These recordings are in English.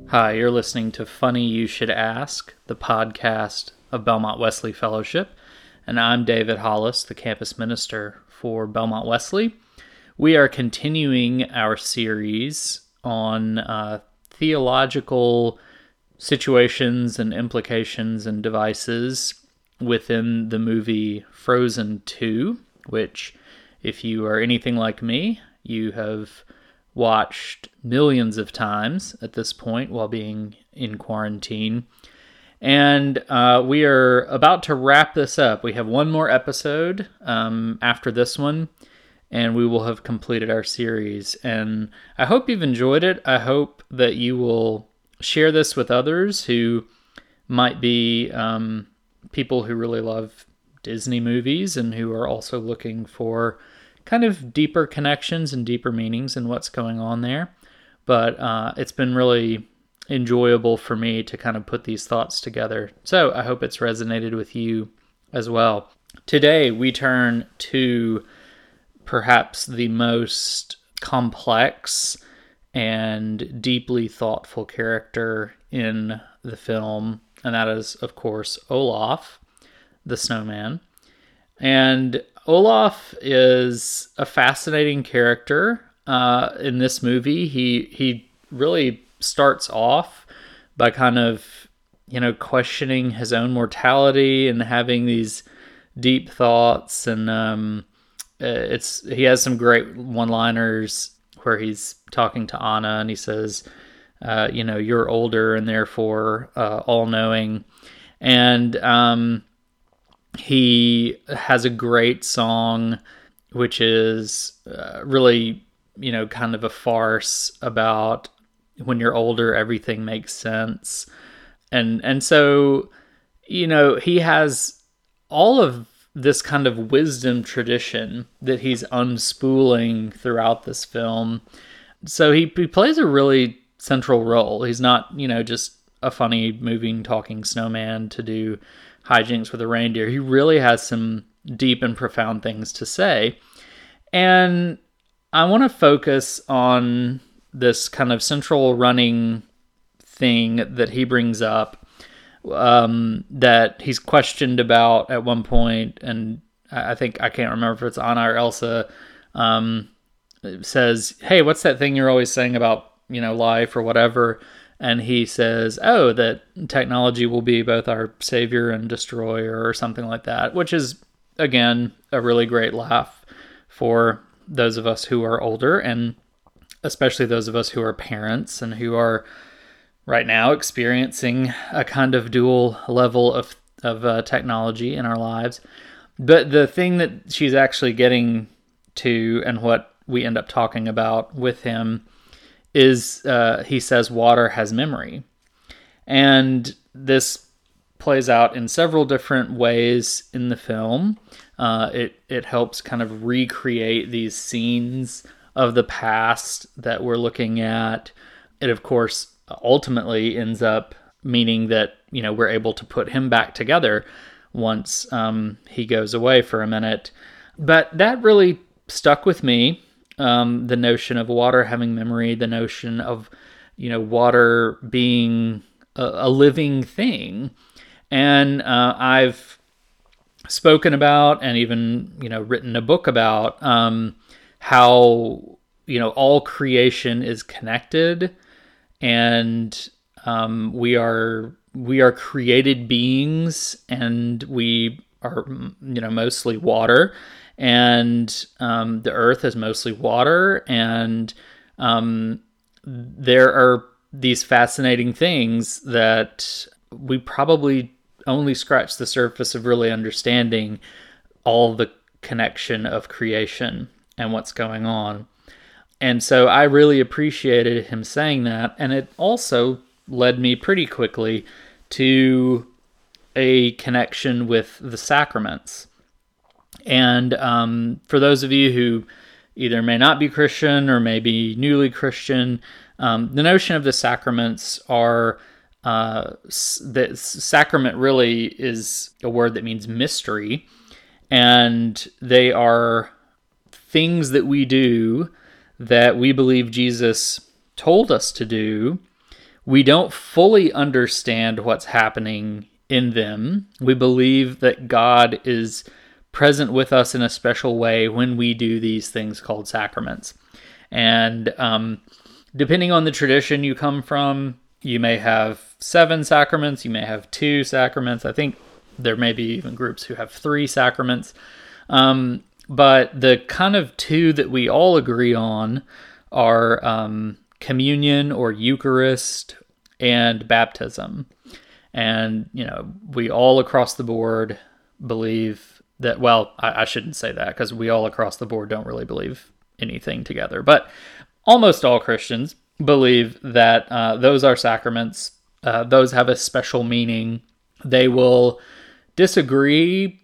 Hi, you're listening to Funny You Should Ask, the podcast of Belmont Wesley Fellowship, and I'm David Hollis, the campus minister for Belmont Wesley. We are continuing our series on theological situations and implications and devices within the movie Frozen 2, which, if you are anything like me, you have watched millions of times at this point while being in quarantine. And we are about to wrap this up. We have one more episode after this one, and we will have completed our series. And I hope you've enjoyed it. I hope that you will share this with others who might be people who really love Disney movies and who are also looking for kind of deeper connections and deeper meanings in what's going on there. But it's been really enjoyable for me to kind of put these thoughts together. So I hope it's resonated with you as well. Today we turn to perhaps the most complex and deeply thoughtful character in the film, and that is, of course, Olaf, the snowman. And Olaf is a fascinating character in this movie. He really starts off by kind of, questioning his own mortality and having these deep thoughts. And he has some great one-liners where he's talking to Anna and he says, you're older and therefore all-knowing. And he has a great song, which is really, kind of a farce about when you're older, everything makes sense. And so, he has all of this kind of wisdom tradition that he's unspooling throughout this film. So he plays a really central role. He's not, just a funny, moving, talking snowman to do hijinks with a reindeer. He really has some deep and profound things to say. And I want to focus on this kind of central running thing that he brings up, that he's questioned about at one point, and I can't remember if it's Anna or Elsa, says, hey, what's that thing you're always saying about, life or whatever? And he says, that technology will be both our savior and destroyer or something like that, which is, again, a really great laugh for those of us who are older, and especially those of us who are parents and who are right now experiencing a kind of dual level of technology in our lives. But the thing that she's actually getting to, and what we end up talking about with him, is he says water has memory. And this plays out in several different ways in the film. It helps kind of recreate these scenes of the past that we're looking at. It, of course, ultimately ends up meaning that, we're able to put him back together once he goes away for a minute. But that really stuck with me. The notion of water having memory, the notion of, water being a living thing. And I've spoken about and even, written a book about how, all creation is connected, and we are created beings, and we are, mostly water. And the earth is mostly water, and there are these fascinating things that we probably only scratch the surface of really understanding all the connection of creation and what's going on. And so I really appreciated him saying that, and it also led me pretty quickly to a connection with the sacraments. And for those of you who either may not be Christian or may be newly Christian, the notion of the sacraments are, the sacrament really is a word that means mystery, and they are things that we do that we believe Jesus told us to do We don't fully understand what's happening in them. We believe that God is present with us in a special way when we do these things called sacraments. And depending on the tradition you come from, you may have 7 sacraments, you may have 2 sacraments. I think there may be even groups who have 3 sacraments. But the kind of 2 that we all agree on are communion or Eucharist and baptism. And, we all across the board believe that, well, I shouldn't say that, because we all across the board don't really believe anything together. But almost all Christians believe that those are sacraments. Those have a special meaning. They will disagree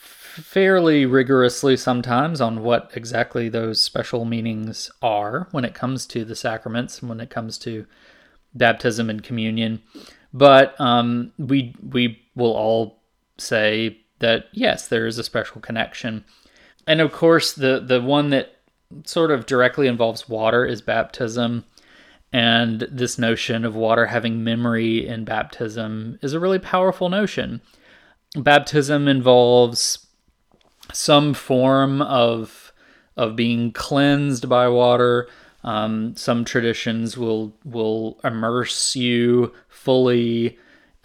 fairly rigorously sometimes on what exactly those special meanings are when it comes to the sacraments and when it comes to baptism and communion. But we will all say that, yes, there is a special connection. And of course, the one that sort of directly involves water is baptism. And this notion of water having memory in baptism is a really powerful notion. Baptism involves some form of being cleansed by water. Some traditions will immerse you fully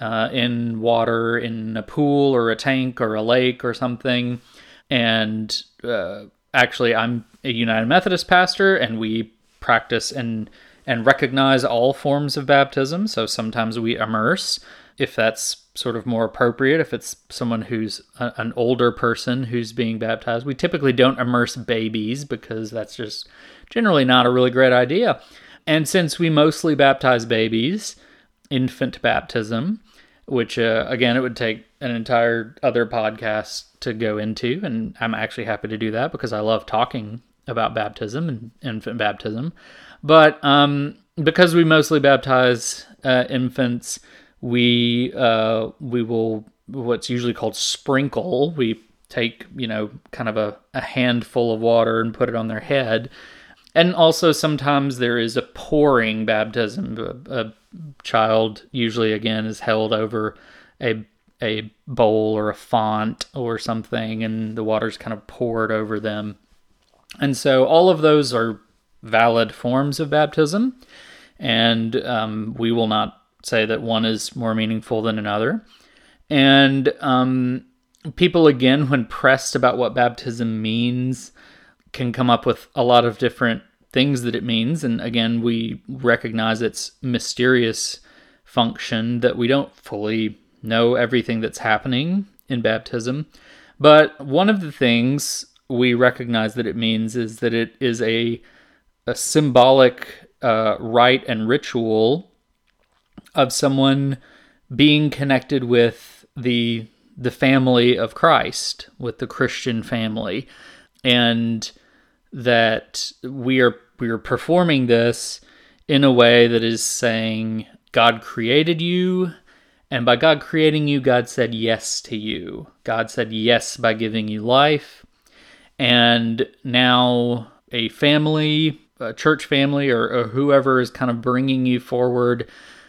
in water in a pool or a tank or a lake or something. And actually, I'm a United Methodist pastor, and we practice and recognize all forms of baptism. So sometimes we immerse, if that's sort of more appropriate, if it's someone who's an older person who's being baptized. We typically don't immerse babies because that's just generally not a really great idea. And since we mostly baptize babies, infant baptism, which again, it would take an entire other podcast to go into, and I'm actually happy to do that because I love talking about baptism and infant baptism. But because we mostly baptize infants, we will, what's usually called sprinkle. We take, kind of a handful of water and put it on their head. And also sometimes there is a pouring baptism. A child usually, again, is held over a bowl or a font or something, and the water's kind of poured over them. And so all of those are valid forms of baptism, and we will not say that one is more meaningful than another. And people, again, when pressed about what baptism means, can come up with a lot of different things that it means. And again, we recognize its mysterious function, that we don't fully know everything that's happening in baptism. But one of the things we recognize that it means is that it is a symbolic rite and ritual of someone being connected with the family of Christ, with the Christian family, and that we are performing this in a way that is saying God created you, and by God creating you, God said yes to you. God said yes by giving you life, and now a family, a church family, or whoever is kind of bringing you forward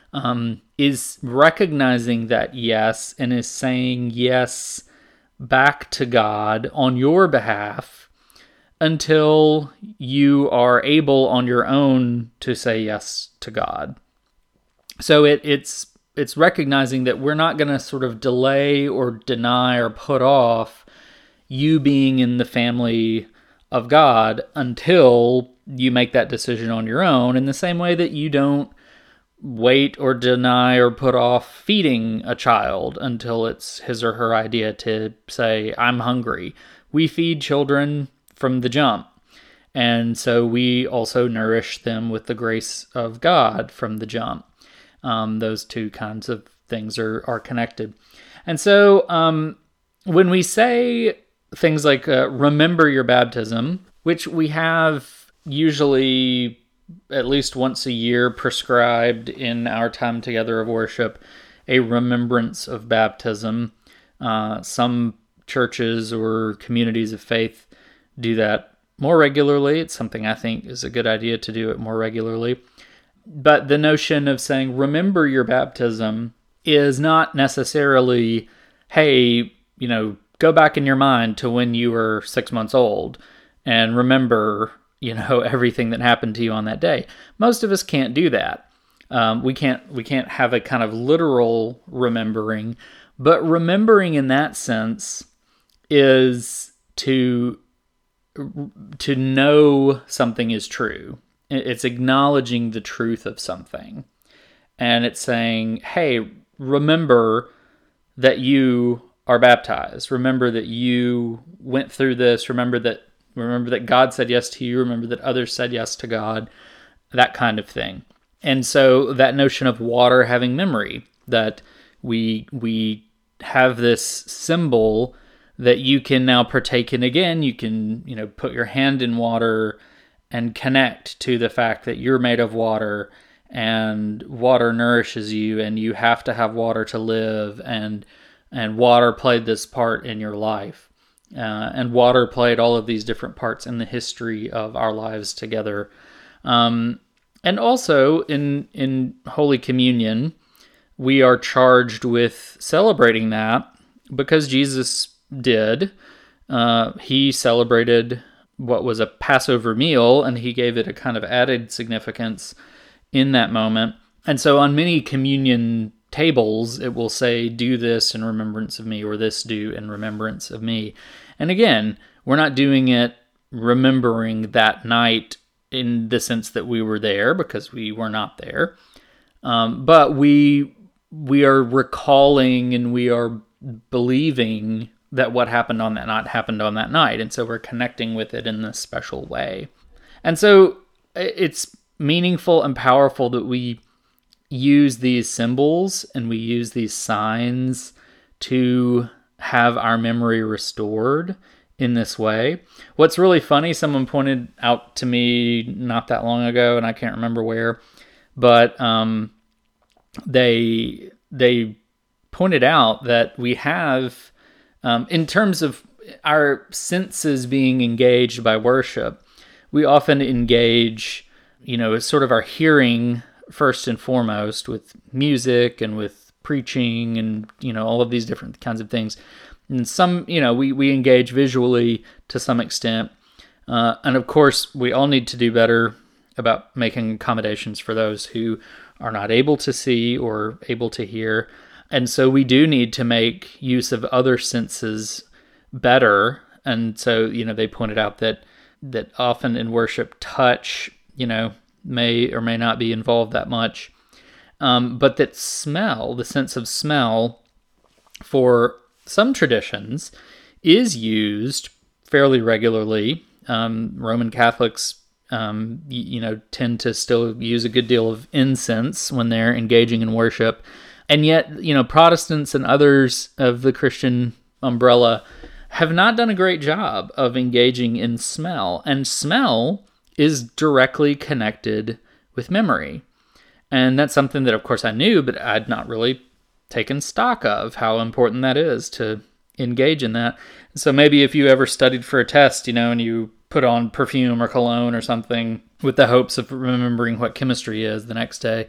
is recognizing that yes and is saying yes back to God on your behalf until you are able on your own to say yes to God. So it's recognizing that we're not going to sort of delay or deny or put off you being in the family of God until you make that decision on your own, in the same way that you don't wait or deny or put off feeding a child until it's his or her idea to say, I'm hungry. We feed children from the jump. And so we also nourish them with the grace of God from the jump. Those two kinds of things are connected. And so when we say things like remember your baptism, which we have usually at least once a year prescribed in our time together of worship, a remembrance of baptism. Some churches or communities of faith do that more regularly. It's something I think is a good idea to do it more regularly. But the notion of saying, remember your baptism, is not necessarily, hey, go back in your mind to when you were 6 months old and remember, everything that happened to you on that day. Most of us can't do that. We can't have a kind of literal remembering, but remembering in that sense is to know something is true. It's acknowledging the truth of something. And it's saying, hey, remember that you are baptized. Remember that you went through this. Remember that God said yes to you. Remember that others said yes to God. That kind of thing. And so that notion of water having memory, that we have this symbol that you can now partake in again. You can, put your hand in water and connect to the fact that you're made of water, and water nourishes you, and you have to have water to live, and water played this part in your life. And water played all of these different parts in the history of our lives together. And also in Holy Communion, we are charged with celebrating that because Jesus did. He celebrated what was a Passover meal, and he gave it a kind of added significance in that moment. And so on many communion tables, it will say, do this in remembrance of me, or this do in remembrance of me. And again, we're not doing it remembering that night in the sense that we were there, because we were not there. But we are recalling and we are believing that what happened on that night. And so we're connecting with it in this special way. And so it's meaningful and powerful that we use these symbols and we use these signs to have our memory restored in this way. What's really funny, someone pointed out to me not that long ago, and I can't remember where, but they pointed out that we have, in terms of our senses being engaged by worship, we often engage, sort of our hearing first and foremost with music and with preaching and, all of these different kinds of things. And some, we engage visually to some extent. And of course, we all need to do better about making accommodations for those who are not able to see or able to hear. And so we do need to make use of other senses better. And so, they pointed out that often in worship, touch, may or may not be involved that much. But that smell, the sense of smell, for some traditions, is used fairly regularly. Roman Catholics, tend to still use a good deal of incense when they're engaging in worship. And yet, Protestants and others of the Christian umbrella have not done a great job of engaging in smell. And smell is directly connected with memory. And that's something that, of course, I knew, but I'd not really taken stock of how important that is to engage in that. So maybe if you ever studied for a test, and you put on perfume or cologne or something with the hopes of remembering what chemistry is the next day,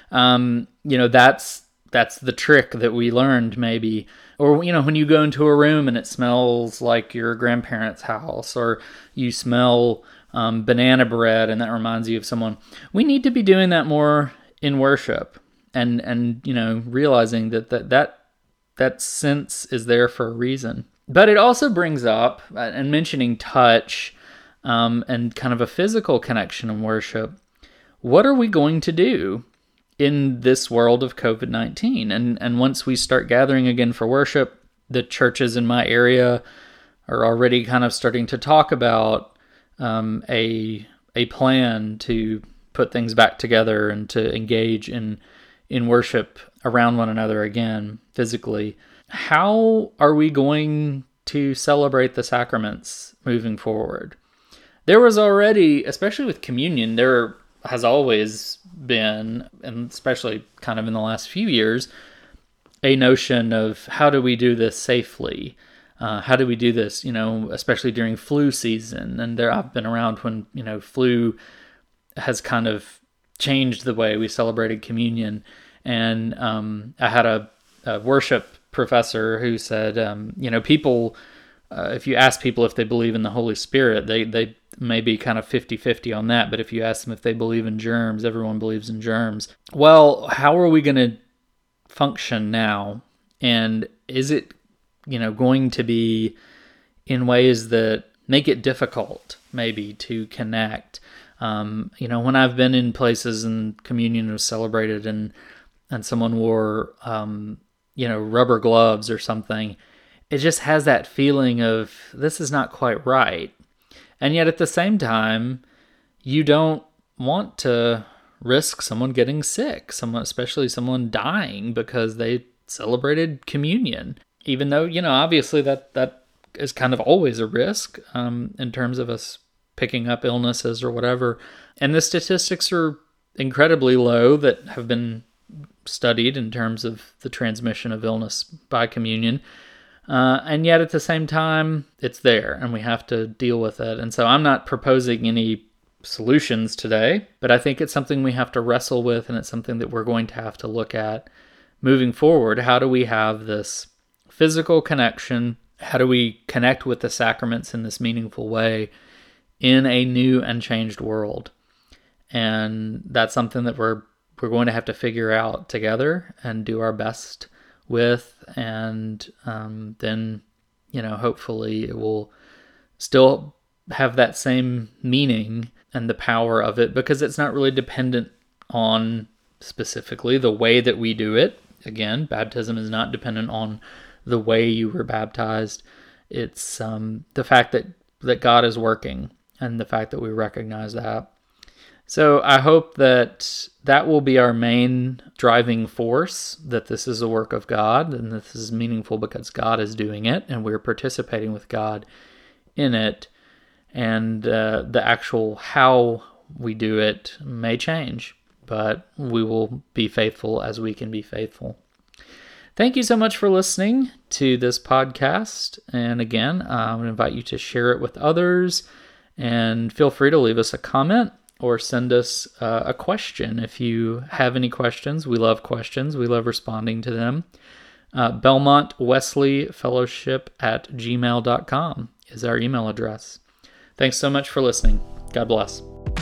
that's the trick that we learned maybe. Or, when you go into a room and it smells like your grandparents' house, or you smell banana bread and that reminds you of someone. We need to be doing that more in worship and realizing that sense is there for a reason. But it also brings up, and mentioning touch and kind of a physical connection in worship, what are we going to do in this world of COVID-19? And once we start gathering again for worship, the churches in my area are already kind of starting to talk about a plan to put things back together and to engage in worship around one another again physically. How are we going to celebrate the sacraments moving forward? There was already, especially with communion, there has always been, and especially kind of in the last few years, a notion of how do we do this safely? How do we do this, especially during flu season? And I've been around when, flu has kind of changed the way we celebrated communion. And I had a worship professor who said, people, if you ask people if they believe in the Holy Spirit, they may be kind of 50-50 on that. But if you ask them if they believe in germs, everyone believes in germs. Well, how are we going to function now? And is it, going to be in ways that make it difficult maybe to connect? When I've been in places and communion was celebrated and someone wore, rubber gloves or something, it just has that feeling of this is not quite right. And yet at the same time, you don't want to risk someone getting sick, especially someone dying because they celebrated communion. Even though, obviously that is kind of always a risk in terms of us picking up illnesses or whatever. And the statistics are incredibly low that have been studied in terms of the transmission of illness by communion. And yet at the same time, it's there and we have to deal with it. And so I'm not proposing any solutions today, but I think it's something we have to wrestle with, and it's something that we're going to have to look at moving forward. How do we have this physical connection? How do we connect with the sacraments in this meaningful way in a new and changed world? And that's something that we're going to have to figure out together and do our best with, and then hopefully it will still have that same meaning and the power of it, because it's not really dependent on specifically the way that we do it. Again, baptism is not dependent on the way you were baptized. It's the fact that God is working, and the fact that we recognize that. So I hope that will be our main driving force, that this is a work of God, and this is meaningful because God is doing it, and we're participating with God in it. And the actual how we do it may change, but we will be faithful as we can be faithful. Thank you so much for listening to this podcast. And again, I'm going to invite you to share it with others, and feel free to leave us a comment or send us a question if you have any questions. We love questions. We love responding to them. Belmont Wesley Fellowship at gmail.com is our email address. Thanks so much for listening. God bless.